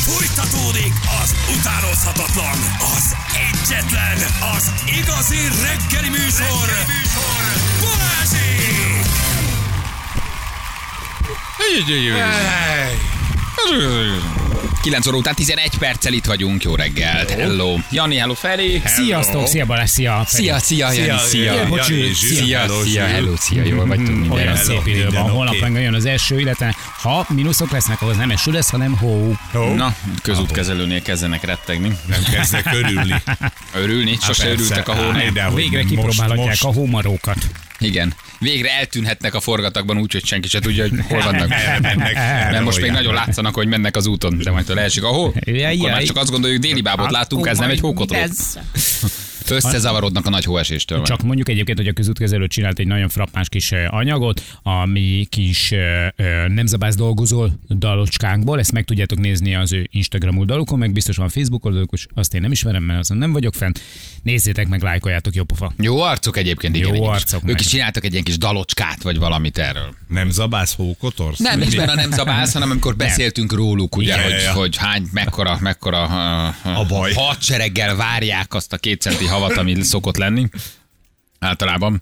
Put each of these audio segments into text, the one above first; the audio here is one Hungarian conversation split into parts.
Fújtatódik az utánozhatatlan, az egyetlen, az igazi reggeli műsor, Balázsék! 9 óra után 11 perccel itt vagyunk. Jó reggelt. Hello. Jani, hello Feri. Sziasztok, szia Balázs, szia Feri. Szia, Jani, szia. Hello, szia, jól vagytunk minden. Olyan szép idő van, holnap meg jön az első, illetve ha mínuszok lesznek, ahhoz nem eső lesz, hanem hó. Na, közútkezelőnél kezdenek rettegni. Nem kezdek örülni. Örülni? Sose örültek a hónak. Végre kipróbálhatják a hómarókat. Igen. Végre eltűnhetnek a forgatagban úgy, hogy senki se tudja, hogy hol vannak. Mert most még nagyon látszanak, hogy mennek az úton, de majd leesik a hó. Akkor már csak azt gondoljuk, déli bábot láttunk, ez nem egy hókotról. Összezavarodnak a nagy hóeséstől. Csak mondjuk egyébként, hogy a közútkezelő csinált egy nagyon frappáns kis anyagot, ami kis nem zabász dolgozol dalocskánkból, ezt meg tudjátok nézni az ő Instagram oldalukon, meg biztos van Facebook oldaluk, és azt én nem ismerem, mert azon nem vagyok fent. Nézzétek meg, lájkoljátok, jó pofa. Jó arcok egyébként, igen. Jó arcok. Ők is csináltak egy ilyen kis dalocskát, vagy valamit erről. Nem zabász hókotorsz? Nem, nincs benne a nem zabász, hanem amikor beszéltünk róluk, ugye, hogy hány, mekkora a baj. Hadsereggel várják azt a 2 centi havat, ami szokott lenni általában,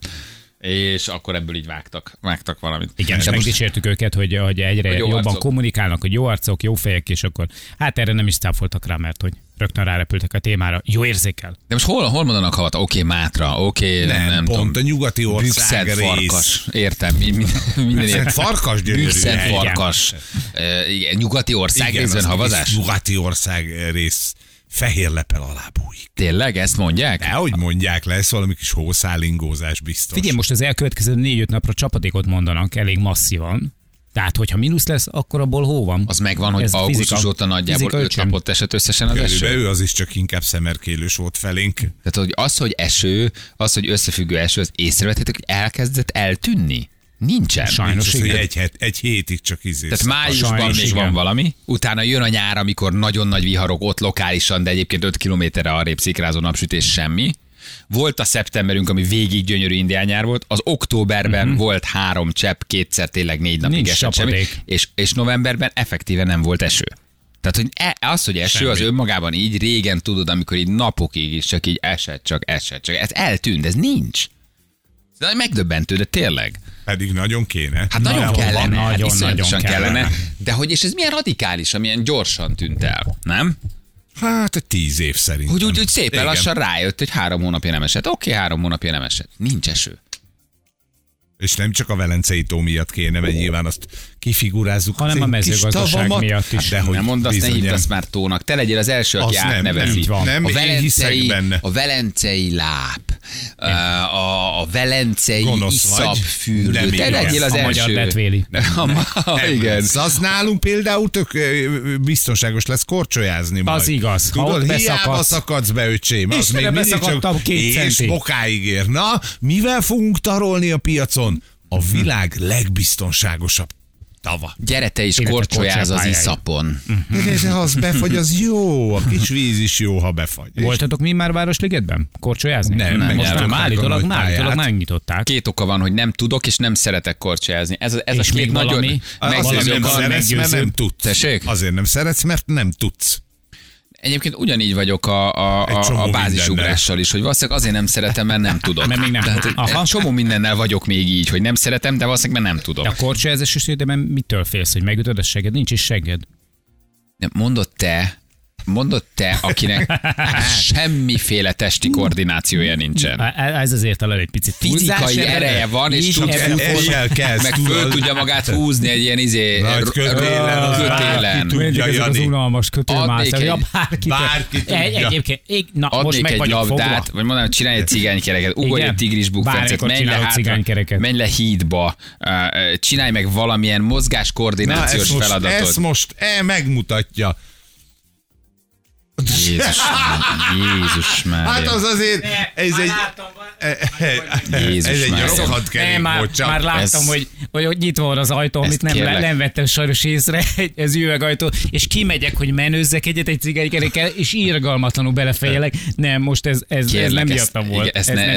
és akkor ebből így vágtak valamit. Igen, és megdicsértük őket, hogy egyre jó jobban arcok. kommunikálnak, hogy jó arcok, jó fejek, és akkor hát erre nem is cáfoltak rá, mert hogy rögtön rárepültek a témára. Jó érzékel. De most hol mondanak havat? Oké, Mátra, oké, nem pont tudom. a nyugati ország Bükszent rész. farkas. Értem. Minden Farkas gyönyörű. Bükszent hely. farkas. Igen, nyugati ország Igen, részben az havazás? egész nyugati ország rész fehér lepel alá bújik. Tényleg? Ezt mondják? Nehogy mondják, lesz valami kis hószálingózás biztos. Figyelj, most az elkövetkező 4-5 napra csapadékot mondanak elég masszívan. Tehát, hogyha mínusz lesz, akkor abból hó van. Az megvan, hogy Ez augusztus fizika- óta nagyjából fizika 5 öcsém. napot esett összesen az eső. Körülbelül az is csak inkább szemerkélős volt felénk. Tehát, hogy eső, az, hogy összefüggő eső, az észrevettétek, hogy elkezdett eltűnni? Nincsen. Sajnos Nincs az, hogy igen. egy hétig csak Tehát májusban Sajnos még igen. van valami, utána jön a nyár, amikor nagyon nagy viharok ott lokálisan, de egyébként 5 kilométerre arrébb szikrázó napsütés, semmi. Volt a szeptemberünk, ami végig gyönyörű indián nyár volt, az októberben volt 3 csepp, kétszer tényleg 4 napig Nincs esett semmi, csapadék. és novemberben effektíve nem volt eső. Tehát, hogy az, hogy eső, Semmi. az önmagában így régen tudod, amikor így napokig is csak így esett. Ez eltűnt, ez nincs. De megdöbbentő, de tényleg. Pedig nagyon kéne. Hát nagyon kellene, nagyon iszonyatosan kellene. kellene. De hogy, és ez milyen radikális, milyen gyorsan tűnt el, nem? Hát egy 10 év szerintem. Úgy szépen Igen. lassan rájött, hogy 3 hónapja nem esett. Oké, 3 hónapja nem esett. Nincs eső. És nem csak a Velencei tó miatt kéne, mert nyilván azt kifigurázzuk. Hanem az a én kis mezőgazdaság tavamat. miatt is. Hát dehogy Nem mondd azt, ne bizonyám. hívd azt már tónak. Te legyél az első, aki Az nem, átnevezi. így van. Nem, én hiszek benne. A velencei láb, a velencei Gonosz vagy. iszapfürdő. Nem Te igaz. legyél az A magyar első. Detvéli. Igen. Az nálunk például tök biztonságos lesz korcsolyázni majd. Az igaz. Ha Tudod, ott hiába beszakadsz. szakadsz be, öcsém. Az Istenem, még mindig beszakadtam 2 és centi. bokáig ér. Na, mivel fogunk tarolni a piacon? A világ legbiztonságosabb tava. Gyere te is, Illetve korcsolyáz az korcsolyapályáig. iszapon. De ha az befagy, az jó. A kis víz is jó, ha befagy. Voltatok mi már Városligetben? Korcsolyázni? Nem, Most megnyertük már a állítólag nagy pályát. megnyitották. 2 oka van, hogy nem tudok és nem szeretek korcsolyázni. Ez a És két még nagyon valami? Azért Valami nem oka szeretsz, mert meggyőző. nem tudsz. Tessék? Azért nem szeretsz, mert nem tudsz. Egyébként ugyanígy vagyok Egy csomó a bázisugrással is, hogy valószínűleg azért nem szeretem, mert nem tudok. Mert még nem Tehát, tudod. egy Aha. csomó mindennel vagyok még így, hogy nem szeretem, de valószínűleg mert nem tudom. De a korcsolyázás esetében mitől félsz, hogy megütöd a segged? Nincs is segged. Mondod te, akinek semmiféle testi koordinációja nincsen. Ez azért talán egy picit túlzás. Fizikai ereje van, és Így tud Ezzel kezd, meg föl tudod. tudja magát húzni egy ilyen Nagy kötélen, az kötélen. bárki Mindig ezek az Jani. unalmas kötőmászak. Adnék Ja, egy- bárki tudja. Egyébként, na most Adnék meg egy vagyok fogva. labdát, vagy mondanám, csinálj egy cigánykereket, ugorj Igen. egy tigris bukfencet, Bármikor menj le csinálok hátra, cigánykereket. menj le hídba, csinálj meg valamilyen Na, mozgáskoordinációs ezt feladatot. most megmutatja. Jézus már. Hát az azért, ez egy rohadt kerék volt csak. Már láttam, hogy nyitva van az ajtó, amit nem vettem sajnos észre, ez üvegajtó, és kimegyek, hogy menőzzek egy cigánykerékkel, és irgalmatlanul belefejelek. Nem, most ez nem miattam volt.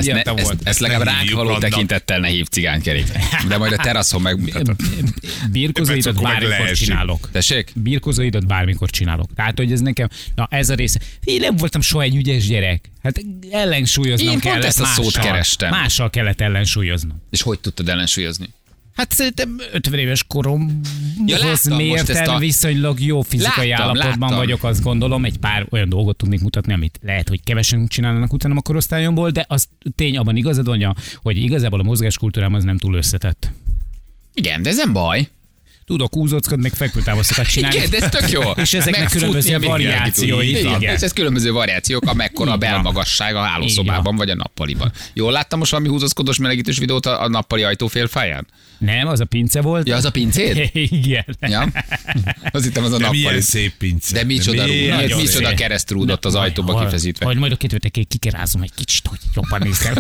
Ezt legalább ránk való tekintettel ne hív cigánykerék. De majd a teraszon megmutatod. Birkozóidat bármikor csinálok. Tessék? Birkozóidat bármikor csinálok. Tehát, hogy ez nekem, ez a része. Én nem voltam soha egy ügyes gyerek. Hát ellensúlyoznom kellett ezt a szót kerestem. Mással kellett ellensúlyoznom. És hogy tudtad ellensúlyozni? Hát szerintem 50 éves koromhoz mérten viszonylag jó fizikai állapotban vagyok, azt gondolom. Egy pár olyan dolgot tudnék mutatni, amit lehet, hogy kevesen csinálnak utána a korosztályomból, de az tény, abban igazad van, hogy igazából a mozgáskultúrám az nem túl összetett. Igen, de ez nem baj. Tudok húzóckodni, meg fekvőtávoztokat csinálni. Igen, de ez tök jó. És ezeknek különböző variációi. Igen. Ez különböző variációk, amekkora a belmagasság a hálószobában vagy a nappaliban. Jól láttam most valami húzózkodós melegítős videót a nappali ajtófélfáján? Nem, az a pince volt. Ja, az a pincéd? Igen. Ja. Az hittem az a nappali. Milyen szép pince. De micsoda keresztrúdott az ajtóba kifeszítve. Hogy majd a két kikerázom egy kicsit, hogy jobban nézem.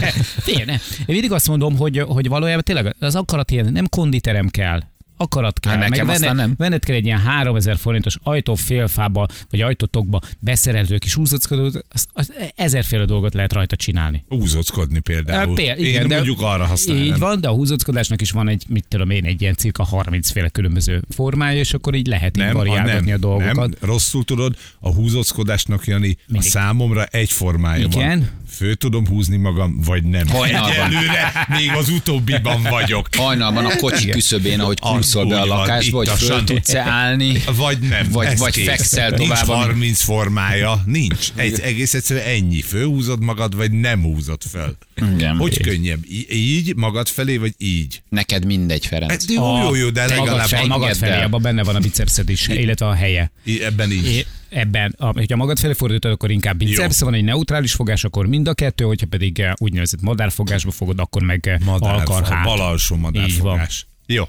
Én mindig azt mondom, hogy valójában tényleg az akarat ilyen, nem konditerem kell. Akarat kell. Nekem aztán venned kell egy ilyen 3000 forintos ajtófélfába, vagy ajtótokba beszerelő kis húzóckodót, az ezerféle dolgot lehet rajta csinálni. Húzóckodni például. Én mondjuk arra használom. Így van, de a húzóckodásnak is van egy, mit tudom én, egy ilyen cirka 30 féle különböző formája, és akkor így lehet így variálgatni a dolgokat. Nem, rosszul tudod, a húzóckodásnak, Jani, a számomra egy formája van. Fő tudom húzni magam, vagy nem. Előre még az utóbbiban vagyok. Hajnalban a kocsi küszöbén, ahogy kurszol be a lakásba, hogy föl tudsz állni, vagy nem. Vagy fekszel tovább. Nincs 30 formája, nincs. Egész egyszerűen ennyi. Fölhúzod magad, vagy nem húzod föl. Igen. Hogy könnyebb? Így, magad felé, vagy így? Neked mindegy, Ferenc. Jó, de legalább magad felé, abban benne van a bicepszed is, illetve a helye. Ebben is. Ebben, hogyha magad felé fordítod, akkor inkább biceps, van egy neutrális fogás, akkor mind a kettő, hogyha pedig úgynevezett madárfogásba fogod, akkor meg alkarhát. Bal alsó madárfogás. Jó.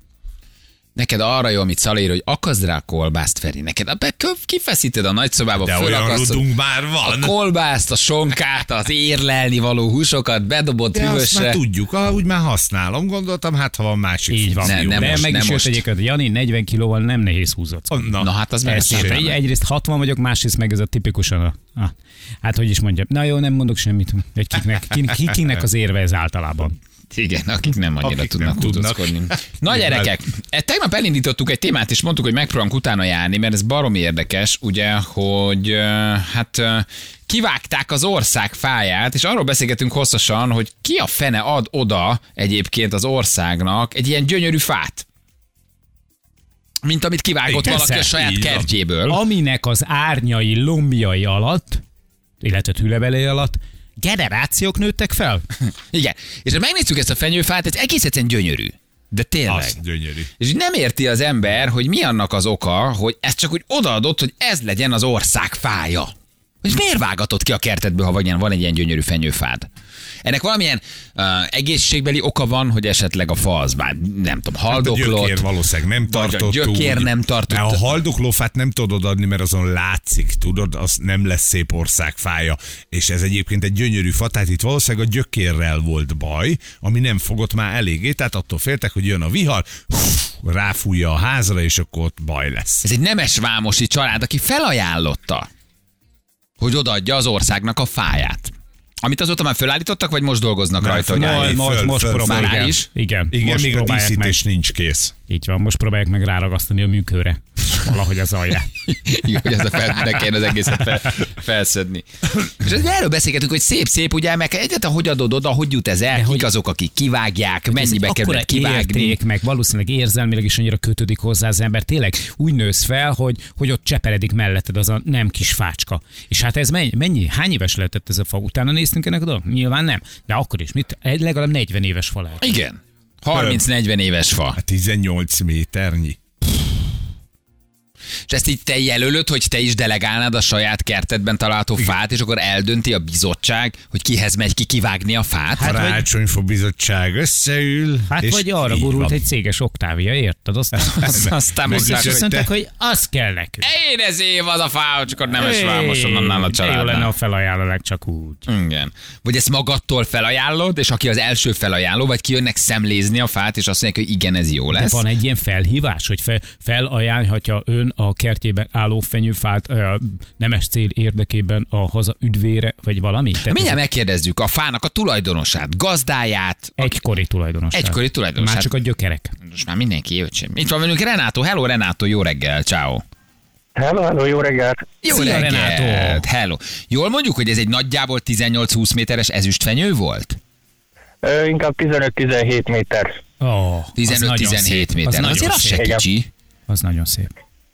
Neked arra jó, amit Szala ír, hogy akaszd rá a kolbászt, Feri. Neked kifeszíted a nagyszobába, de olyan rudunk már van. A kolbászt, a sonkát, az érlelni való húsokat, bedobott hűvösre. Azt már tudjuk, úgy már használom, gondoltam, hát ha van másik. Így van. Nem meg is jött egyébként, Jani 40 kilóval nem nehéz húzott. Na hát az meg egyrészt 60 vagyok, másrészt meg ez a tipikusan hát hogy is mondjam. Na jó, nem mondok semmit. Kiknek az érve ez általában. Igen, akik nem annyira tudnak húzózkodni. Na gyerekek, tegnap elindítottuk egy témát, és mondtuk, hogy megpróbálunk utána járni, mert ez baromi érdekes, ugye, hogy kivágták az ország fáját, és arról beszélgetünk hosszasan, hogy ki a fene ad oda egyébként az országnak egy ilyen gyönyörű fát. Mint amit kivágott valaki a saját kertjéből. Aminek az árnyai, lombjai alatt, illetve tülebelei alatt generációk nőttek fel. Igen. És ha megnézzük ezt a fenyőfát, ez egész egyszerűen gyönyörű. De tényleg. Az gyönyörű. És nem érti az ember, hogy mi annak az oka, hogy ezt csak úgy odaadott, hogy ez legyen az ország fája. Hogy miért vágatod ki a kertedből, ha van egy ilyen gyönyörű fenyőfád? Ennek valamilyen egészségbeli oka van, hogy esetleg a fa az már nem tudom, haldoklott. A gyökér valószínűleg nem tartott. Gyökér nem tartott. A haldoklófát nem tudod adni, mert azon látszik, tudod, az nem lesz szép országfája. És ez egyébként egy gyönyörű fa, tehát itt valószínűleg a gyökérrel volt baj, ami nem fogott már eléggé, tehát attól féltek, hogy jön a vihar, ráfújja a házra, és akkor ott baj lesz. Ez egy nemesvámosi család, aki felajánlotta, hogy odaadja az országnak a fáját. Amit azóta már fölállítottak, vagy most dolgoznak rajta? Most próbálják. Igen, még a díszítés nincs kész. Így van, most próbálják meg ráragasztani a műkőre. Valahogy az alján. Igen, hogy ne kéne az egészet felszedni. És erről beszélgetünk, hogy szép, ugye, meg egyáltalán hogy adod oda, hogy jut ez el, kik azok, akik kivágják, mennyibe kerül kivágni. Meg valószínűleg érzelmileg is annyira kötődik hozzá az ember. Tényleg úgy nősz fel, hogy ott cseperedik melletted az a nem kis fácska. És hát ez mennyi? Hány éves lehetett ez a fa? Utána néztünk ennek a dolog? Nyilván nem. De akkor is. Legalább 40 éves fa lehet. Igen. 30-40 éves fa. 18 méternyi. És ezt így te jelölöd, hogy te is delegálnád a saját kertedben található fát, és akkor eldönti a bizottság, hogy kihez megy ki kivágni a fát? Karácsonyfa bizottság összeül. Hát és vagy arra gurult egy céges Oktávia, érted? Aztán mondták, hogy az kell nekünk. Én ezért az a fá, csak akkor nemes vámoson annál a családnál. Jó lenne, a felajánlanák csak úgy. Igen. Vagy ezt magadtól felajánlod, és aki az első felajánló, vagy kijönnek szemlézni a fát, és azt mondják, hogy igen, ez jó lesz. De van egy ilyen felhívás, hogy felajánlhatja ön a kertjében álló fenyőfát nemes cél érdekében a haza üdvére, vagy valami? Mindjárt megkérdezzük a fának a tulajdonosát, gazdáját. Egykori tulajdonosát. Egykori tulajdonosát. Már csak a gyökerek. Most már mindenki jött sem. Itt van velünk Renátó. Hello Renátó, jó reggel, ciao. Hello, jó reggelt. Jó reggelt. Renátó. Hello. Jól mondjuk, hogy ez egy nagyjából 18-20 méteres ezüstfenyő volt? Inkább 15-17 méter. 15-17 méter. Azért az se kicsi. Az nagyon szép.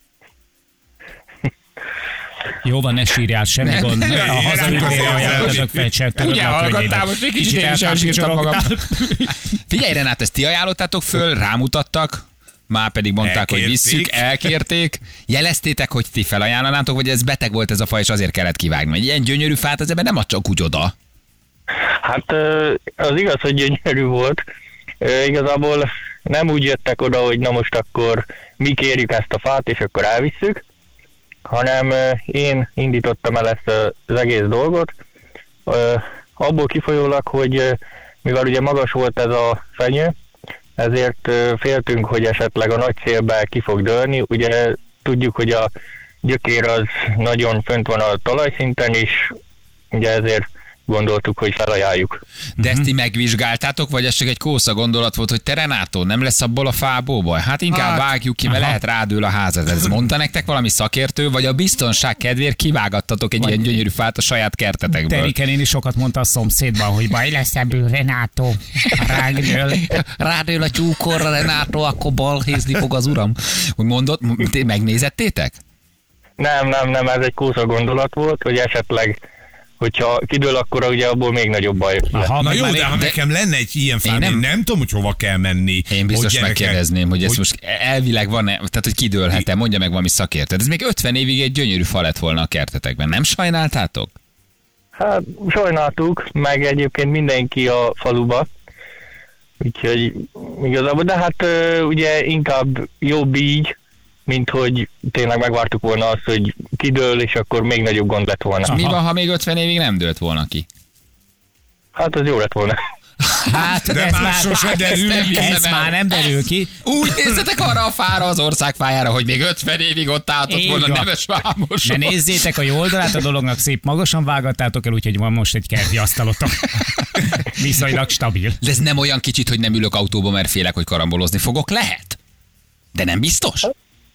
Jó van, ne sírjál, semmi gond. A hazaügyére ajánlottak fel, ugye hallgattál, most egy kicsit én is elsírtam magam. Figyelj Renát, ezt ti ajánlottátok föl, rámutattak, már pedig mondták, hogy visszük, elkérték. Jeleztétek, hogy ti felajánlanátok, vagy ez beteg volt ez a fa, és azért kellett kivágni. Egy ilyen gyönyörű fát az ebben nem ad csak úgy oda. Hát az igaz, hogy gyönyörű volt. Igazából nem úgy jöttek oda, hogy na most akkor mi kérjük ezt a fát, és akkor elvisszük, hanem én indítottam el ezt az egész dolgot. Abból kifolyólag, hogy mivel ugye magas volt ez a fenyő, ezért féltünk, hogy esetleg a nagy szélbe ki fog dőlni. Ugye tudjuk, hogy a gyökér az nagyon fönt van a talajszinten, és ugye ezért gondoltuk, hogy felajánljuk. De ezt ti megvizsgáltátok, vagy ez csak egy kósza gondolat volt, hogy te Renátó, nem lesz abból a fából baj? Hát inkább vágjuk ki, mert lehet rádől a házad. Ez mondta nektek valami szakértő, vagy a biztonság kedvéért kivágattatok egy ilyen gyönyörű fát a saját kertetekből? Teriken én is sokat mondta a szomszédban, hogy baj lesz ebből, Renátó. Rádől a tyúkorra, Renátó, akkor balhézni fog az uram. Hogy mondott, megnézettétek? Nem, ez egy kósza gondolat volt, hogy esetleg hogyha kidől, akkor ugye abból még nagyobb baj. Na jó, de ha nekem lenne egy ilyen fám, én nem tudom, hogy hova kell menni. Én biztos megkérdezném, hogy ez most elvileg van, tehát hogy kidőlhet-e, mondja meg valami szakértő. Ez még 50 évig egy gyönyörű fa lett volna a kertetekben. Nem sajnáltátok? Hát sajnáltuk, meg egyébként mindenki a faluba. Úgyhogy igazából, de hát ugye inkább jobb így, mint hogy tényleg megvártuk volna azt, hogy kidől, és akkor még nagyobb gond lett volna. És mi van, ha még 50 évig nem dőlt volna ki? Hát az jó lett volna. Hát de már sose derül ki. Ez már nem derül ki. Úgy nézzetek arra a fára, az ország fájára, hogy még 50 évig ott álltott volna nemes vámoson. De nézzétek a jó oldalát a dolognak, szép magasan vágattátok el, úgyhogy van most egy kerti asztalotok. Viszonylag stabil. De ez nem olyan kicsit, hogy nem ülök autóba, mert félek, hogy karambolozni fogok? Lehet. De nem biztos?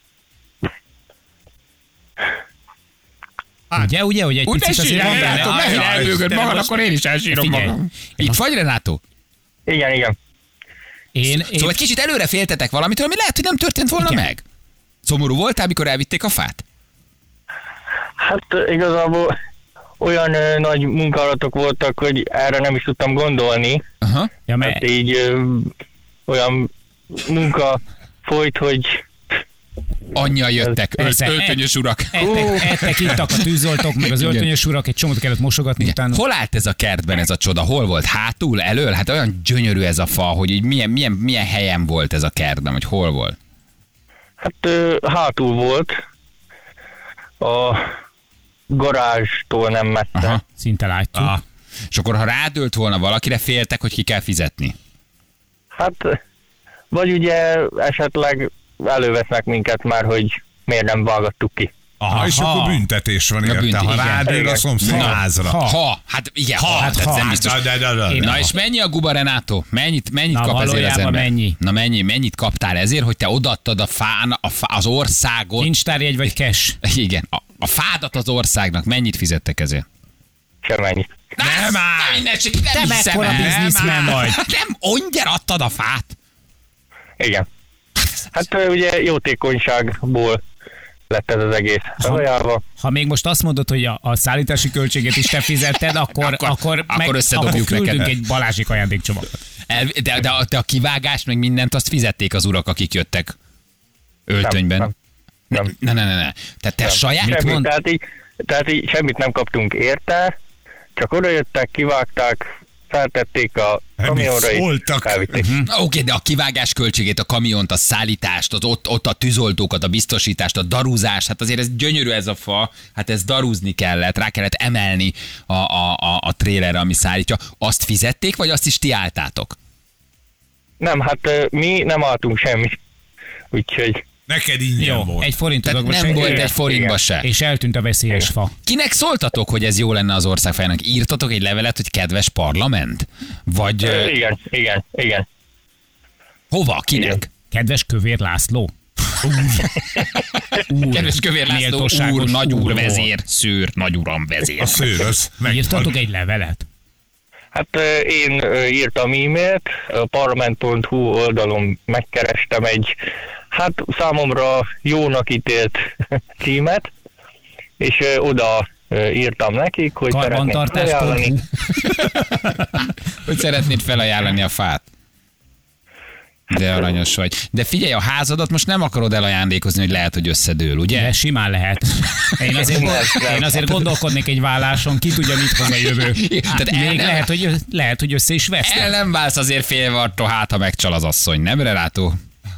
Ugye, hogy egy picit azért elbőgöd magad, akkor én is elsírom magam. Itt vagy, Renátó? Igen. Szóval egy kicsit előre féltetek valamitől, ami lehet, hogy nem történt volna meg. Szomorú voltál, amikor elvitték a fát? Hát igazából olyan nagy munkálatok voltak, hogy erre nem is tudtam gondolni. Aha. Ja, hát így olyan munka folyt, hogy annyian jöttek, öltönyös urak. Ettek, ittak a tűzoltók, meg az öltönyös urak, egy csomót kellett mosogatni utána. Hol állt ez a kertben ez a csoda? Hol volt? Hátul? Elől? Hát olyan gyönyörű ez a fa, hogy így milyen helyen volt ez a kertben, hogy hol volt? Hát hátul volt. A garázstól nem messze. Aha. Szinte látjuk. Aha. És akkor ha rádölt volna valakire, féltek, hogy ki kell fizetni? Hát, vagy ugye esetleg elővesznek minket már, hogy miért nem vágattuk ki. Aha, és akkor büntetés van érte, ha rádől a szomszéd házra. Hát igen, ez nem biztos. Na és mennyi a guba, Renátó? Mennyit kap ezért az ember? Mennyi? Na mennyit kaptál ezért, hogy te odaadtad az országot? Kincstárjegy vagy cash? Igen, a fádat az országnak, mennyit fizettek ezért? Semmennyit. Te mekkora bizniszmen vagy? Nem, ongyar adtad a fát? Igen. Hát ugye jótékonyságból lett ez az egész felajánlva. Ha még most azt mondod, hogy a szállítási költséget is te fizetted, akkor összedobjuk küldünk neked egy Balázsik ajándékcsomagot. De a kivágást, meg mindent azt fizették az urak, akik jöttek öltönyben. Nem. Nem. Ne. Tehát te saját... Semmit, tehát így semmit nem kaptunk érte, csak odajöttek, kivágták, feltették a kamionra és elvitték. Oké, de a kivágás költségét, a kamiont, a szállítást, ott a tűzoltókat, a biztosítást, a darúzást, hát azért ez gyönyörű ez a fa, hát ez darúzni kellett, rá kellett emelni a trélerre, ami szállítja. Azt fizették, vagy azt is ti álltátok? Nem, hát mi nem álltunk semmit, úgyhogy... Neked ingyen volt. Egy forintot Nem volt egy forintba se. És eltűnt a veszélyes fa. Kinek szóltatok, hogy ez jó lenne az országfájának? Írtatok egy levelet, hogy kedves parlament? Vagy... Igen. Hova? Kinek? Igen. Kedves Kövér László. Kedves Kövér László úr, nagyúr, vezér, szőr, nagyuram, vezér. A szőr, az Írtatok egy levelet? Hát én írtam e-mailt, a parlament.hu oldalon megkerestem egy, hát számomra jónak ítélt címet, és oda írtam nekik, hogy szeretnék felajánlani. Hogy szeretnéd felajánlani a fát. De aranyos vagy. De figyelj, a házadat most nem akarod elajándékozni, hogy lehet, hogy összedől, ugye? De simán lehet. Én azért gondolkodnék egy válláson, ki tudja, mit hoz a jövő. Tehát még lehet, hogy össze is vesz. El nem válsz azért félvartó, hát ha megcsal az asszony, nem, Renátó?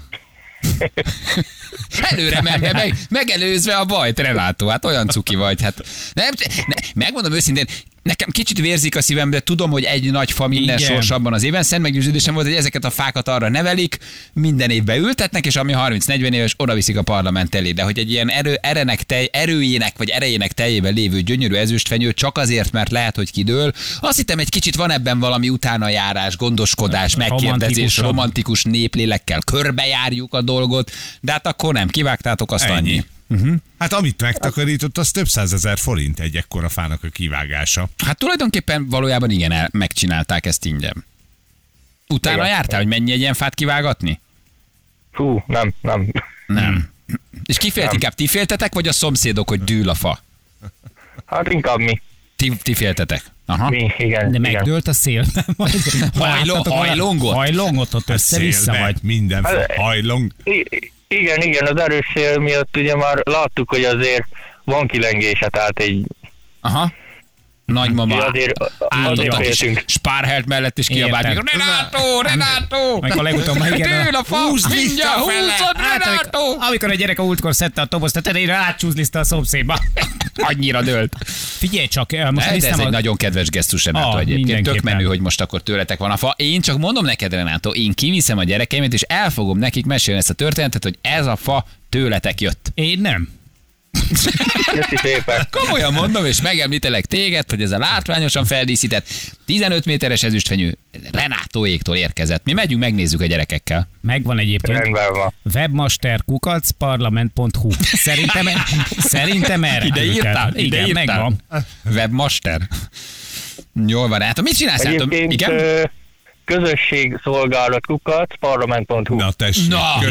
Előre megelőzve a bajt, Renátó, hát olyan cuki vagy. Hát megmondom őszintén, nekem kicsit vérzik a szívem, de tudom, hogy egy nagy fa minden sors abban az évben. Szent meggyőződésem volt, hogy ezeket a fákat arra nevelik, minden évben ültetnek, és ami 30-40 éves, oda viszik a parlament elé. De hogy egy ilyen erejének teljében lévő gyönyörű ezüstfenyő csak azért, mert lehet, hogy kidől. Azt hittem, egy kicsit van ebben valami utánajárás, gondoskodás, megkérdezés, romantikus néplélekkel körbejárjuk a dolgot, de hát akkor nem, kivágtátok azt annyi. Hát amit megtakarított, az több 100 000 forint egy ekkora fának a kivágása. Hát tulajdonképpen valójában igen, megcsinálták ezt ingyen. Utána jártál, hogy mennyi egy ilyen fát kivágatni? Hú, nem. És ki félt inkább? Ti féltetek, vagy a szomszédok, hogy dől a fa? Hát inkább mi. Ti féltetek? Aha. Mi, igen. De megdőlt a szél. Hajlongott ott össze-vissza vagy. Minden hajlong. Igen, az erős szél miatt ugye már láttuk, hogy azért van kilengés, tehát egy... Aha. Nagymama azért féltünk. Spárhelt mellett is kiabált. Renátó! Amikor legutóbb dől a fa, mindjárt húzod, Renátó! Amikor a gyerek a múltkor szedte a tobozt a terére, átcsúzliszta a szomszédba. Annyira dőlt. Figyelj csak, most ez egy nagyon kedves gesztus, Renátó, egyébként. Tök menő, hogy most akkor tőletek van a fa. Én csak mondom neked, Renátó, én kiviszem a gyerekeimet, és el fogom nekik mesélni ezt a történetet, hogy ez a fa tőletek jött. Én nem. Köszi szépen. Komolyan mondom, és megemlítelek téged, hogy ez a látványosan feldíszített 15 méteres ezüstfenyő Renátóéktól érkezett. Mi megyünk, megnézzük a gyerekekkel. Megvan egyébként. Rendben van. Webmaster@parlament.hu. Szerintem erre. Ide írtál? Igen, megvan. Webmaster. Jól van, hát mit csinálsz? Igen? Közösségszolgálat parlament.hu. Na tessék,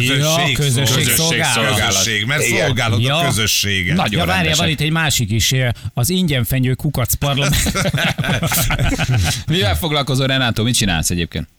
közösségszolgálat. Mert szolgálod a közösséget. Nagyon várjál, van itt egy másik is, az ingyenfenyő parlament. Mivel foglalkozol, Renátó? Mit csinálsz egyébként?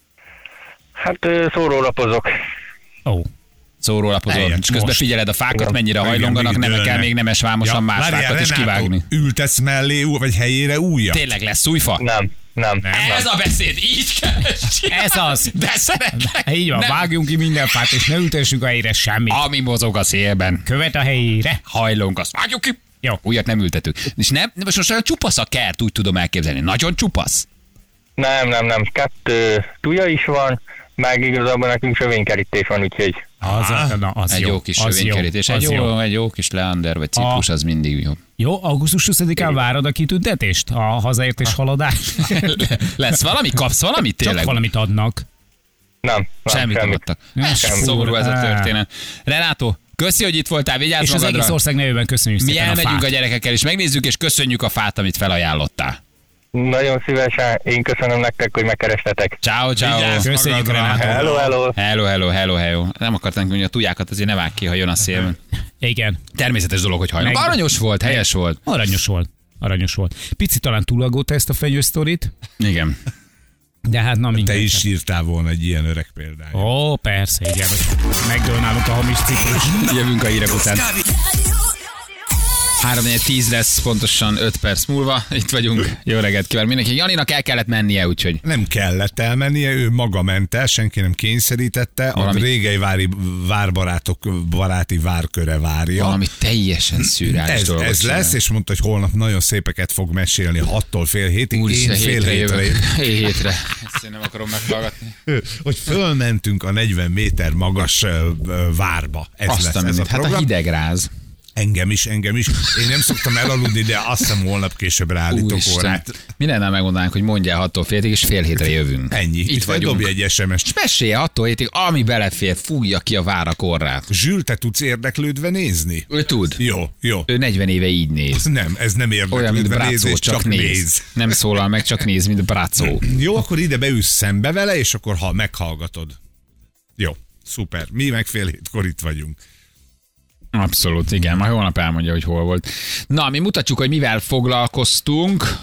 Hát szórólapozok. Szórólapozol, és közben figyeled a fákat, mennyire hajlonganak, nem kell még nemes vámosan más fákat is kivágni. Ültetsz mellé, vagy helyére újat? Tényleg lesz új fa? Nem. Ez a beszéd, így kell csinálni. Ez az. De szeretlek. Így van, vágjunk ki minden fát, és ne ültessük a helyére semmit. Ami mozog a szélben. Követ a helyére. Hajlong, azt vágjuk ki. Jó. Újat nem ültetünk. És most olyan csupasz a kert, úgy tudom elképzelni. Nagyon csupasz? Nem. 2 tuja is van, meg igazából nekünk sövénykerítés van, úgyhogy... Az egy jó kis sövénykerítés. Egy jó kis leander, vagy ciprus, az mindig jó. Jó, augusztus 20-án várod a kitüntetést? A hazaértés haladás? Lesz valami? Kapsz valamit tényleg? Csak valamit adnak. Nem. Semmit nem adtak. Szomorú ez a történet. Renátó, köszi, hogy itt voltál, vigyázz és magadra. És az egész ország nevében köszönjük mi szépen a fát. elmegyünk a gyerekekkel, és megnézzük, és köszönjük a fát, amit felajánlottál. Nagyon szívesen, én köszönöm nektek, hogy megkerestetek. Ciao. Köszönjük, Renátó. Hello. Nem akartam mondani, hogy a tujákat azért ne vág ki, ha jön a szél. Igen. Természetes dolog, hogy hajlunk. Aranyos volt, helyes volt. Aranyos volt. Pici talán túlagolta ezt a fenyősztorit. Igen. De hát na mindegy. Te is írtál volna egy ilyen öreg példányt. Ó, persze, igen. Megdőlnálunk a hamis ciprus. Jövünk a hírek után. 3-10 lesz, pontosan 5 perc múlva. Itt vagyunk. Jó reggelt kívánok mindenki. Janinak el kellett mennie, úgyhogy. Nem kellett elmennie, ő maga ment el, senki nem kényszerítette. Valami... A régei várbarátok baráti várköre várja. Valami teljesen szürreális dolgot Ez lesz, és mondta, hogy holnap nagyon szépeket fog mesélni 6-tól fél hétig. Úristen, hétre. Ezt én nem akarom meghallgatni. Hogy fölmentünk a 40 méter magas várba. Ez azt lesz ez a program. Hát a hidegráz. Engem is. Én nem szoktam elaludni, de azt hiszem holnap később ráállítok órát. Mi lenne, megmondanánk, hogy mondjál 6-tól fél hétig, és fél hétre jövünk. Ennyi. Itt vagyunk. Dobj egy SMS-t. És mesélje 6-tól hétig, ami belefér, fújja ki a várak orrát. Zsül, te tudsz érdeklődve nézni? Ő tud. Jó. Ő 40 éve így néz. Nem, ez nem Olyan, mint érdeklődve néz, Brácó, és csak néz. Nem szólal meg, csak néz, mint Brácó. Jó, akkor ide beülsz szembe vele, és akkor meghallgatod. Jó, szuper. Mi meg fél hétkor itt vagyunk. Abszolút, igen. Majd holnap elmondja, hogy hol volt. Na, mi mutatjuk, hogy mivel foglalkoztunk.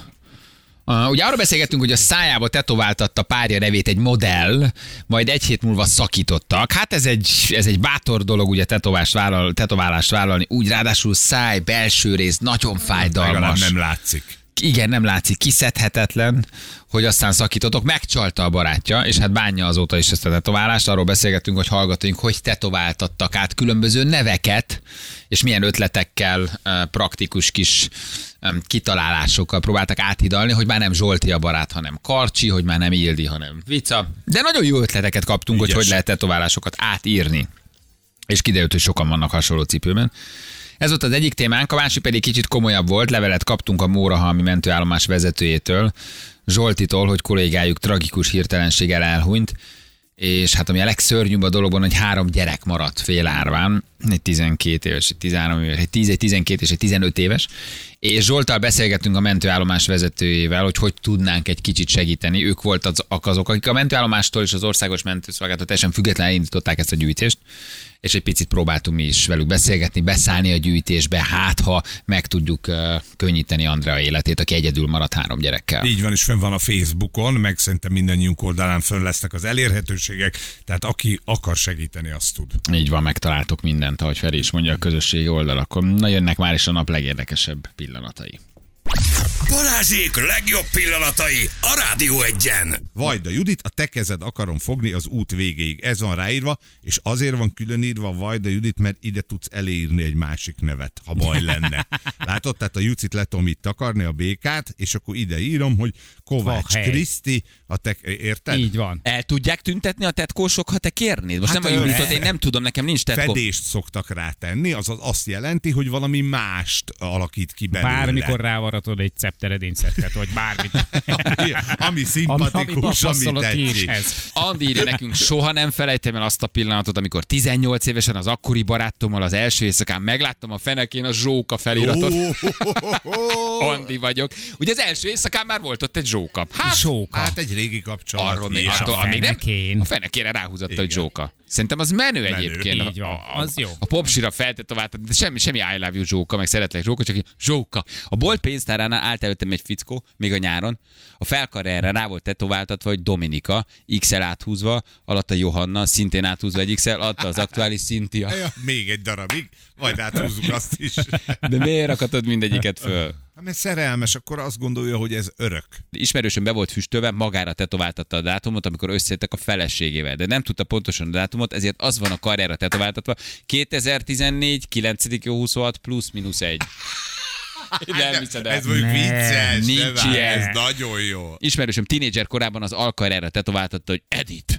Ugye arról beszélgettünk, hogy a szájába tetováltatta párja nevét egy modell, majd egy hét múlva szakítottak. Hát ez egy bátor dolog, ugye tetoválást vállalni, úgy ráadásul száj, belső rész, nagyon fájdalmas. Legalább nem látszik. Igen, nem látszik, kiszedhetetlen, hogy aztán szakítotok. Megcsalta a barátja, és hát bánja azóta is ezt a tetoválást. Arról beszélgettünk, hogy hallgatóink, hogy tetováltattak át különböző neveket, és milyen ötletekkel, praktikus kis kitalálásokkal próbáltak áthidalni, hogy már nem Zsolti a barát, hanem Karcsi, hogy már nem Ildi, hanem Vica. De nagyon jó ötleteket kaptunk, hogy lehet tetoválásokat átírni. És kiderült, hogy sokan vannak hasonló cipőben. Ez volt az egyik témánk, a másik pedig kicsit komolyabb volt. Levelet kaptunk a Mórahalmi mentőállomás vezetőjétől, Zsoltitól, hogy kollégájuk tragikus hirtelenséggel elhunyt, és hát ami a legszörnyűbb a dologban, hogy 3 gyerek maradt félárván, egy 12 éves, egy 13 éves, egy 10, egy 12 és egy 15 éves, és Zsolttal beszélgettünk a mentőállomás vezetőjével, hogy tudnánk egy kicsit segíteni. Ők voltak azok, akik a mentőállomástól és az országos mentőszolgálattól teljesen függetlenül indították ezt a gyűjtést, és egy picit próbáltunk mi is velük beszélgetni, beszállni a gyűjtésbe, hát ha meg tudjuk könnyíteni Andrea életét, aki egyedül maradt 3 gyerekkel. Így van, és fönn van a Facebookon, meg szerintem mindannyiunk oldalán fönn lesznek az elérhetőségek, tehát aki akar segíteni, azt tud. Így van, megtaláltok mindent, ahogy Feri is mondja a közösségi oldalakon. Na, jönnek már is a nap legérdekesebb pillanatai. Balázsék legjobb pillanatai a Rádió 1-en. Vajda Judit, a te kezed akarom fogni az út végéig. Ez van ráírva, és azért van különírva Vajda Judit, mert ide tudsz elírni egy másik nevet, ha baj lenne. Látod? Tehát a Jucit le tudom itt takarni, a békát, és akkor ide írom, hogy Kovács Kriszti, érted? Így van. El tudják tüntetni a tetkósok, ha te kérnéd? Most hát nem vagy Juditot, én nem tudom, nekem nincs tetkó. Fedést szoktak rátenni, azaz azt jelenti, hogy valami mást alakít ki belőle. Bármikor rávaratod egy szepteredényszertet, vagy bármit. ami szimpatikus, ami tetszik. Andi írja nekünk, soha nem felejtem el azt a pillanatot, amikor 18 évesen az akkori barátommal az első éjszakán megláttam a fenekén a Zsóka feliratot. Andi vagyok. Ugye az első éjszakán már volt ott egy Zsóka. Hát egy régi kapcsolat. Arról még a fenekére ráhúzott, hogy Zsóka. Szerintem az menő egyébként. Így van, az jó. A popsira feltetováltam, de semmi I love you Zsóka, meg szeretlek Zsóka, csak Zsóka. A bolt pénztáránál állt előttem egy fickó, még a nyáron, a felkarjára rá volt tetováltatva, hogy Dominika, XL áthúzva, alatt a Johanna, szintén áthúzva egy XL, adta az aktuális Cynthia. Ja, még egy darabig, majd áthúzzuk azt is. De miért rakatod mindegyiket föl? Mert szerelmes, akkor azt gondolja, hogy ez örök. Ismerősöm be volt füstölve, magára tetováltatta a dátumot, amikor összejöttek a feleségével, de nem tudta pontosan a dátumot, ezért az van a karjára tetováltatva. 2014, 9.26 +/-1. Nem hiszed el. Ez mondjuk vicces, nincs ilyen. Ez nagyon jó. Ismerősöm tínédzser korában az alkarjára tetováltatta, hogy Edith.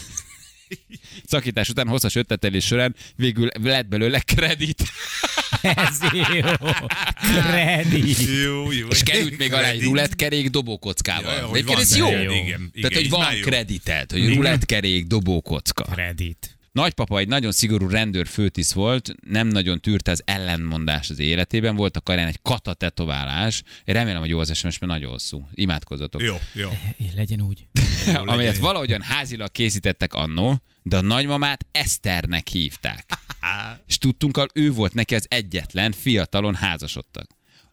Szakítás után hosszas ötletelés során végül lett belőle kredit. Ez jó. Kredit. Jó. És került még alá egy rulettkerék dobókockával. De ez jó. Igen, tehát, hogy van kreditet, hogy rulettkerék, dobókocka. Kredit. Nagypapa egy nagyon szigorú rendőr főtiszt volt, nem nagyon tűrte az ellentmondást az életében, volt a karján egy kata tetoválás. Én remélem, hogy jó az SMS, mert nagyon hosszú. Imádkozzatok. Jó. Legyen úgy. Amelyet valahogyan házilag készítettek annó, de a nagymamát És tudtunkkal ő volt neki az egyetlen, fiatalon házasodtak.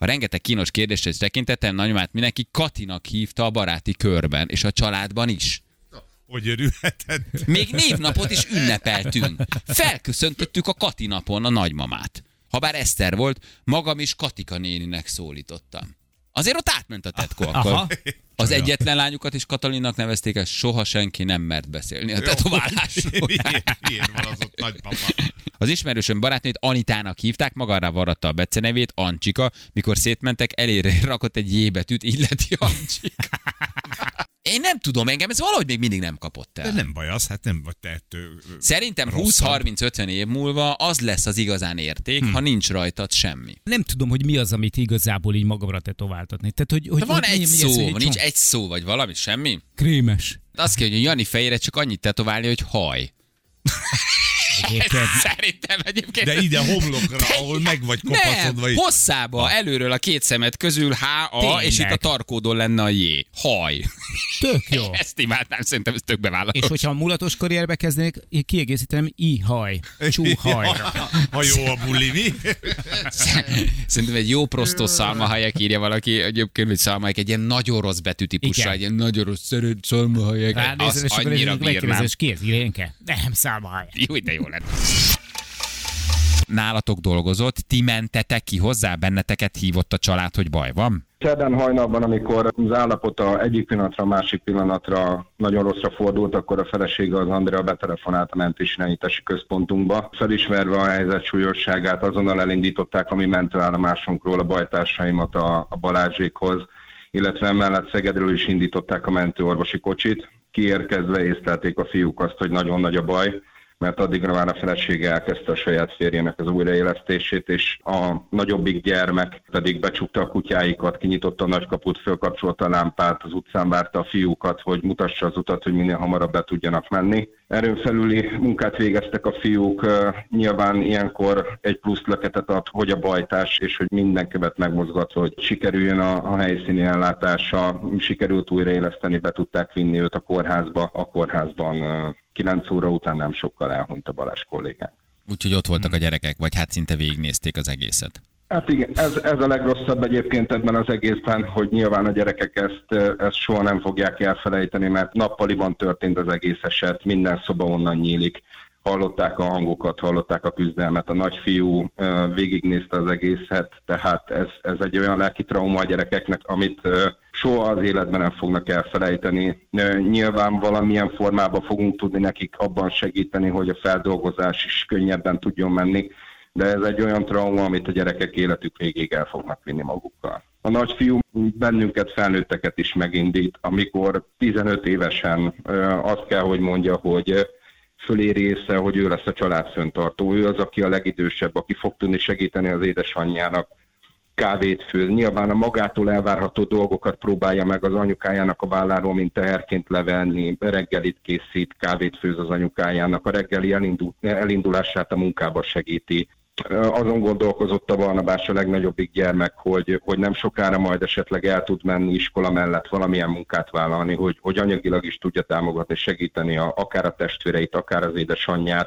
A rengeteg kínos kérdésre tekintettem, nagymamát mindenki Katinak hívta a baráti körben, és a családban is. Hogy örülhetett. Még névnapot is ünnepeltünk. Felköszöntöttük a Kati napon a nagymamát. Habár Eszter volt, magam is Katika néninek szólítottam. Azért ott átment a tetkó akkor. Aha. Az egyetlen lányukat is Katalinnak nevezték, és soha senki nem mert beszélni a tetoválásról. Miért van az ott nagypapa? Az ismerősöm barátnőt Anitának hívták, magára varratta a becenevét, Ancsika, mikor szétmentek, elére rakott egy J betűt, így lett Ancsika. Én nem tudom, engem ez valahogy még mindig nem kapott el. De nem baj az, hát nem vagy te ettől Szerintem rosszabb. 20-30-50 év múlva az lesz az igazán érték, ha nincs rajtad semmi. Nem tudom, hogy mi az, amit igazából így magamra tetováltatni. Tehát, hogy De van hogy egy mi szó, ez, nincs csomó- egy szó, vagy valami, semmi? Krémes. Azt kell, hogy a Jani fejére csak annyit tetoválni, hogy haj. Egyébként. Szerintem egyébként. De ide homlokra, ahol meg vagy kopaszodva. Nem, hosszába, előről a két szemed közül H, A, Tényleg. és itt a tarkódon lenne a J. Haj. Tök jó. Ezt imádnám, szerintem ez tök bevállalatos. És hogyha a mulatos karrierbe kezdenék, én kiegészíteném I-haj. Csúhaj. Ha jó a buli, mi? Szerintem egy jó prostó szalmahajek írja valaki, egyébként, hogy szalmahajek egy ilyen nagyon rossz betűtípussal, Igen. egy ilyen nagyon rossz szerint szalmahajek. Ránézel, Az és akkor annyira megkérdezed, bírnám. és ki ez? Irénke? Nem, szálmahaj. Jó, de jó lett. Nálatok dolgozott, ti mentetek ki hozzá, benneteket hívott a család, hogy baj van? Szerdán hajnalban, amikor az állapota egyik pillanatra a másik pillanatra nagyon rosszra fordult, akkor a felesége, az Andrea betelefonált a mentésirányítási központunkba. Felismerve a helyzet súlyosságát, azonnal elindították a mi mentőállomásunkról a bajtársaimat a Balázsékhoz, illetve emellett Szegedről is indították a mentőorvosi kocsit. Kiérkezve észlelték a fiúk azt, hogy nagyon nagy a baj, mert addigra már a felesége elkezdte a saját férjének az újraélesztését, és a nagyobbik gyermek pedig becsukta a kutyáikat, kinyitotta a nagykaput, fölkapcsolta a lámpát, az utcán várta a fiúkat, hogy mutassa az utat, hogy minél hamarabb be tudjanak menni. Erőn felüli munkát végeztek a fiúk, nyilván ilyenkor egy plusz löketet ad, hogy a bajtás, és hogy minden követ megmozgatva, hogy sikerüljön a helyszíni ellátása, sikerült újraéleszteni, be tudták vinni őt a kórházba. A kórházban 9 óra után nem sokkal elhunyt a Balázs kollégánk. Úgyhogy ott voltak a gyerekek, vagy hát szinte végignézték az egészet. Hát igen, ez a legrosszabb egyébként ebben az egészben, hogy nyilván a gyerekek ezt soha nem fogják elfelejteni, mert nappaliban történt az egész eset, minden szoba onnan nyílik. Hallották a hangokat, hallották a küzdelmet, a nagyfiú végignézte az egészet, tehát ez egy olyan lelki trauma a gyerekeknek, amit soha az életben nem fognak elfelejteni. Nyilván valamilyen formában fogunk tudni nekik abban segíteni, hogy a feldolgozás is könnyebben tudjon menni, de ez egy olyan trauma, amit a gyerekek életük végéig el fognak vinni magukkal. A nagyfiú bennünket, felnőtteket is megindít, amikor 15 évesen azt kell, hogy mondja, hogy föléri észre, hogy ő lesz a család fenntartó. Ő az, aki a legidősebb, aki fog tudni segíteni az édesanyjának, kávét főz. Nyilván a magától elvárható dolgokat próbálja meg az anyukájának a válláról, mint teherként levenni, reggelit készít, kávét főz az anyukájának, a reggeli elindulását a munkába segíti. Azon gondolkozott a Barnabás, a legnagyobbik gyermek, hogy nem sokára majd esetleg el tud menni iskola mellett valamilyen munkát vállalni, hogy anyagilag is tudja támogatni, segíteni akár a testvéreit, akár az édesanyját.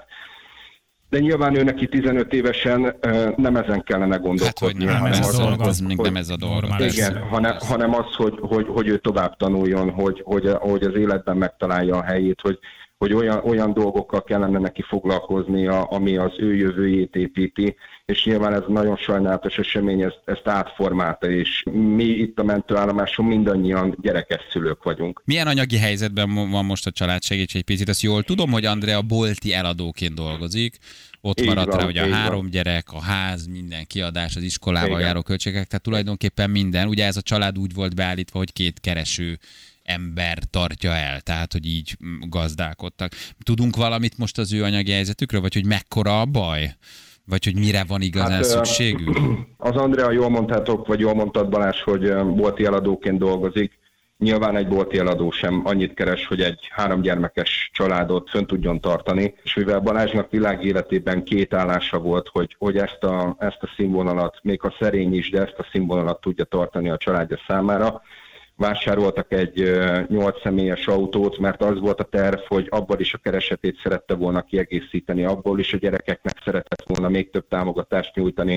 De nyilván ő neki 15 évesen nem ezen kellene gondolkodni. Hát, hogy nem, ez a dolga. az még nem ez a dolga. Igen, hanem az, hogy ő tovább tanuljon, hogy az életben megtalálja a helyét, hogy olyan dolgokkal kellene neki foglalkoznia, ami az ő jövőjét építi, és nyilván ez nagyon sajnálatos esemény, ezt átformálta, és mi itt a mentőállomáson mindannyian gyerekes szülők vagyunk. Milyen anyagi helyzetben van most a család? Segíts egy picit, azt jól tudom, hogy Andrea bolti eladóként dolgozik, ott Így maradt van, rá, hogy a így 3 van. gyerek, a ház, minden kiadás, az iskolával Igen. járó költségek, tehát tulajdonképpen minden. Ugye ez a család úgy volt beállítva, hogy 2 kereső ember tartja el, tehát hogy így gazdálkodtak. Tudunk valamit most az ő anyagi helyzetükről, vagy hogy mekkora a baj? Vagy hogy mire van igazán szükségük? Az Andrea, jól mondtátok, vagy jól mondtad Balázs, hogy bolti eladóként dolgozik. Nyilván egy bolti eladó sem annyit keres, hogy egy 3 gyermekes családot fönn tudjon tartani, és mivel Balázsnak világéletében 2 állása volt, hogy ezt a színvonalat, még ha szerény is, de ezt a színvonalat tudja tartani a családja számára, vásároltak egy 8 személyes autót, mert az volt a terv, hogy abból is a keresetét szerette volna kiegészíteni, abból is a gyerekeknek szeretett volna még több támogatást nyújtani,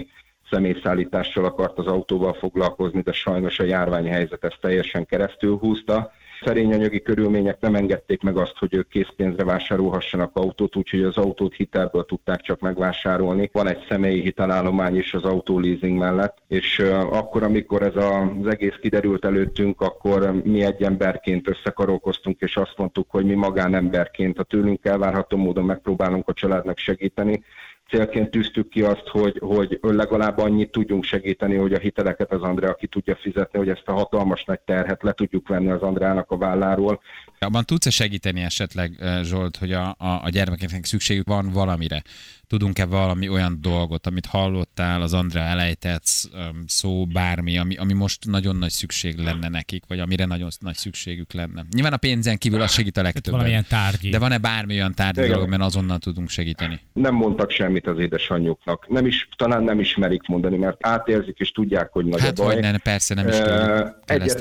személyszállítással akart az autóval foglalkozni, de sajnos a járványhelyzet ezt teljesen keresztül húzta. Szerény anyagi körülmények nem engedték meg azt, hogy ők készpénzre vásárolhassanak autót, úgyhogy az autót hitelből tudták csak megvásárolni. Van egy személyi hitelállomány is az autóleasing mellett, és akkor, amikor ez az egész kiderült előttünk, akkor mi egy emberként összekarolkoztunk, és azt mondtuk, hogy mi magánemberként a tőlünk elvárható módon megpróbálunk a családnak segíteni. Célként tűztük ki azt, hogy legalább annyit tudjunk segíteni, hogy a hiteleket az Andrea ki tudja fizetni, hogy ezt a hatalmas nagy terhet le tudjuk venni az Andreának a válláról. Abban tudsz-e segíteni esetleg, Zsolt, hogy a gyermekeknek szükségük van valamire? Tudunk-e valami olyan dolgot, amit hallottál, az Andrea elejtett szó, bármi, ami most nagyon nagy szükség lenne nekik, vagy amire nagyon nagy szükségük lenne? Nyilván a pénzen kívül az segít a legtöbben. Valamilyen tárgyi. De van-e bármi olyan tárgyi dolog, mert azonnal tudunk segíteni? Nem mondtak semmit az édesanyjuknak. Talán nem is merik mondani, mert átérzik és tudják, hogy nagy a baj. Hát vagy persze nem is tudjuk.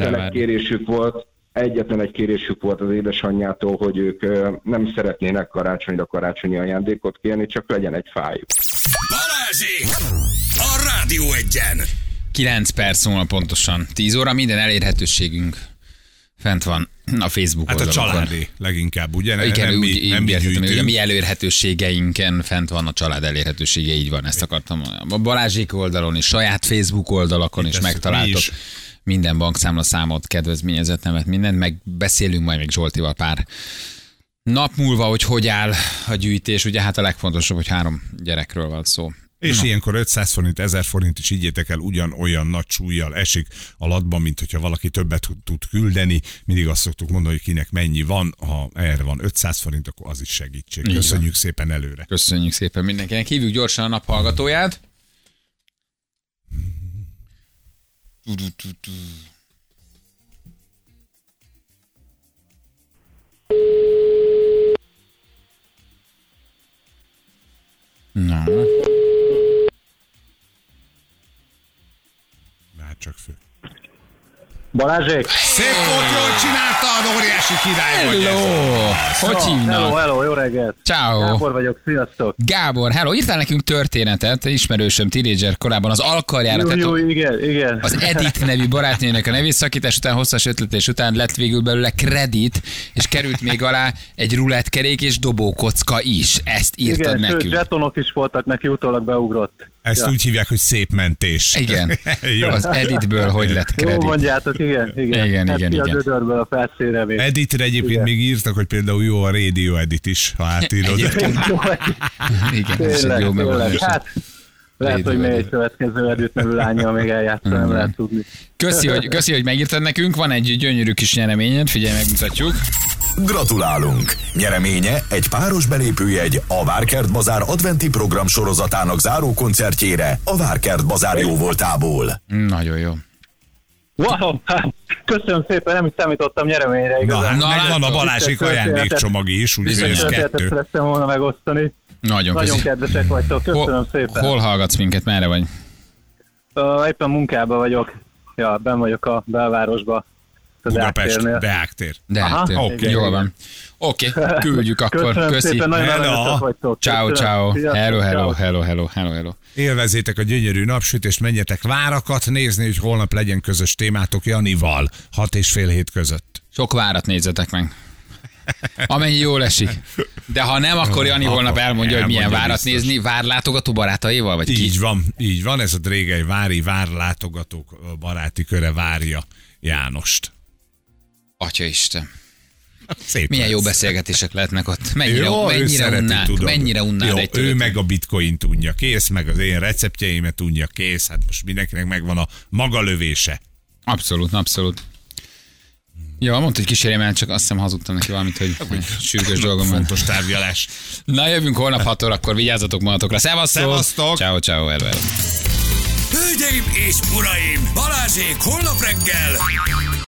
Egyetlen egy kérésük volt az édesanyjától, hogy ők nem szeretnének karácsonyi ajándékot kérni, csak legyen egy fájuk. Balázsék! A Rádió Egyen! 9 perc múlva pontosan. 10 óra minden elérhetőségünk fent van a Facebook oldalon. Hát a oldalakon. családi leginkább, ugye? Igen, nem mi értettem, gyűjtünk. a mi elérhetőségeinken fent van a család elérhetősége, így van, ezt akartam. A Balázsék oldalon és saját Facebook oldalakon is megtaláltok minden bankszámla számot, kedvezményezett nevet, mindent, meg beszélünk majd még Zsoltival pár nap múlva, hogy áll a gyűjtés. Ugye hát a legfontosabb, hogy 3 gyerekről van szó. És ilyenkor 500 forint, 1000 forint is higgyétek el, ugyanolyan nagy súllyal esik a latban, mint hogyha valaki többet tud küldeni. Mindig azt szoktuk mondani, hogy kinek mennyi van, ha erre van 500 forint, akkor az is segítség. Köszönjük szépen előre. Köszönjük szépen mindenkinek. Hívjuk gyorsan a naphallgatóját. Na. Már csak fő. Balázsék! Szép volt, jól csináltad, óriási király vagy. Hello! Hogy hívnak? Hello, jó reggelt! Ciao. Gábor vagyok, sziasztok! Gábor, hello! Írtál nekünk történetet, ismerősöm, tínédzser korában az alkarjára. Jó, igen. Az Edith nevű barátnőnek a nevészakítás után, hosszas ötletés után lett végül belőle kredit, és került még alá egy rulettkerék és dobókocka is. Ezt írtad nekünk. Igen, zsetonok is voltak, neki utólag beugrott. Ezt úgy hívják, hogy szép mentés. Igen. Az Editből hogy lett kredit? Jó mondjátok, igen. Igen. A dödörből a felszínre. Editre egyébként még írtak, hogy például jó a Radio Edit is, ha átírod. Igen, ez egy jó megoldás. Hát, lehet, hogy még egy következő Edit nevű lányjal még eljátsza, nem lehet tudni. Köszi, hogy megírtad nekünk. Van egy gyönyörű kis nyereményed, figyelj, megmutatjuk. Gratulálunk! Nyereménye egy páros belépőjegy a Várkert Bazár adventi program sorozatának záró koncertjére a Várkert Bazár jóvoltából. Nagyon jó. Wow, köszönöm szépen, nem is számítottam nyereményre igazán. Van a Balázsék ajándékcsomag is, úgyhogy ez 2. Szerettem volna megosztani. Nagyon kedvesek vagytok, köszönöm szépen. Hol hallgatsz minket, merre vagy? Éppen munkában vagyok. Ja, benn vagyok a belvárosba. Budapest, Deák-tér. Oké, jól van. Oké, küldjük akkor. Köszönöm szépen, nagyon aranyosak vagytok. Ciao. Hello. Élvezzétek a gyönyörű napsütést, menjetek várakat nézni, hogy holnap legyen közös témátok Janival, 6 és fél hét között. Sok várat nézzetek meg. Amennyi jól esik. De ha nem, akkor Jani holnap elmondja, hogy milyen várat nézni. Várlátogató barátaival? Vagy ki? Így van. Ez a Drégely vári várlátogatók baráti köre várja Jánost. Atyaisten. Szép milyen lesz. jó beszélgetések lehetnek ott. Mennyire unnád egy ő meg a bitcoin tudja, kész, meg az én receptjeimet tudja, kész. Hát most mindenkinek megvan a maga lövése. Abszolút. Ja, mondta, hogy kísérjem el, csak azt hiszem hazudtam neki valamit, hogy sürgős dolgom van. Fontos tárgyalás. Na, jövünk holnap 6 órakor, vigyázzatok magatokra. Szevasztok! Ciao, hello. Hölgyeim és uraim, Balázsék holnap reggel